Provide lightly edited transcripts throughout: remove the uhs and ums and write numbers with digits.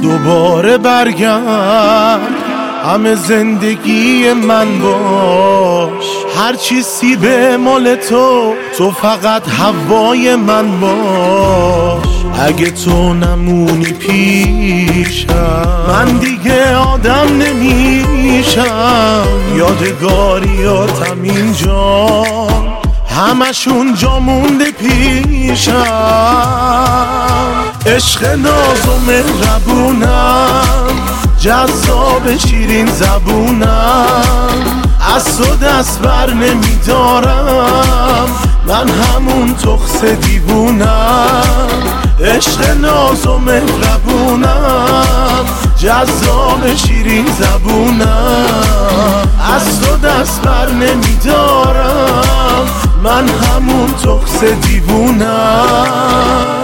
دوباره برگرد، همه زندگی من باش، هر چیزی به مال تو، تو فقط هوای من باش. اگه تو نمونی پیشم من دیگه آدم نمیشم. یادگاریاتم اینجا همشون جا مونده پیشم. عشق ناز و مهربونم، جذاب شیرین زبونم، از تو دست بر نمیدارم، من همون تخس دیوونم. عشق ناز و مهربونم، جذاب شیرین زبونم، از تو دست بر نمیدارم، من همون تخس دیوونم.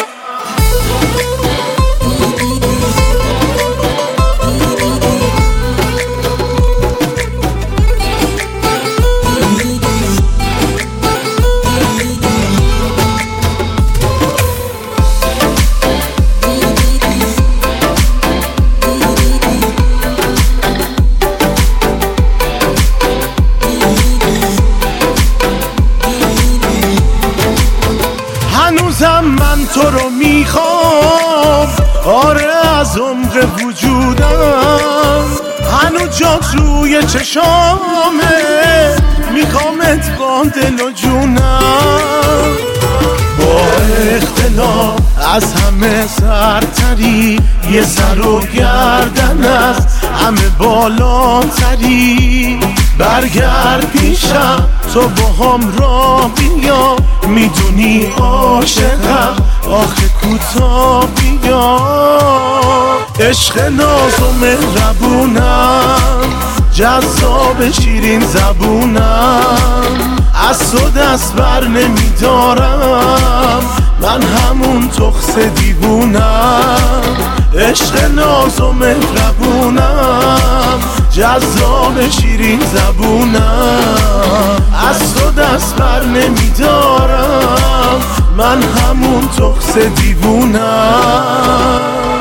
هنوزم من تو رو میخوام، آره از عمق وجودم، هنوز جات روی چشامه، میخوامت با دل و جونم. با اختلاف از همه سرتری، یه سر و گردن است همه بالاتری. برگرد پیشم تو با هم راه بیا، میدونی عاشقم آخه کوتاه بیا. عشق ناز و مهربونم، جذاب شیرین زبونم، از تو دست بر نمیدارم، من همون تخس دیوونم. عشق ناز و مهربونم، جذاب شیرین زبونم، از تو دست بر نمیدارم، من همون تخس دیوونم.